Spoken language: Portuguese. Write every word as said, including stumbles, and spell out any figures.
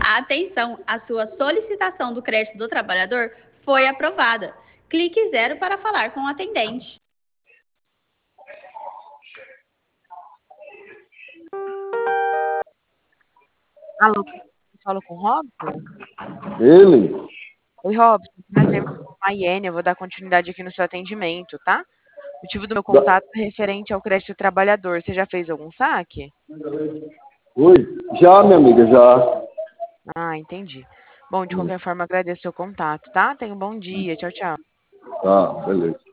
Atenção, a sua solicitação do crédito do trabalhador foi aprovada. Clique zero para falar com o atendente. Alô, falo com o Robson? Ele? Oi, Robson, prazer, meu nome é Maiene, eu vou dar continuidade aqui no seu atendimento, tá? O motivo do meu Da... contato é referente ao crédito trabalhador. Você já fez algum saque? Oi? Já, minha amiga, já. Ah, entendi. Bom, de qualquer forma, agradeço o seu contato, tá? Tenha um bom dia. Tchau, tchau. Tá, beleza.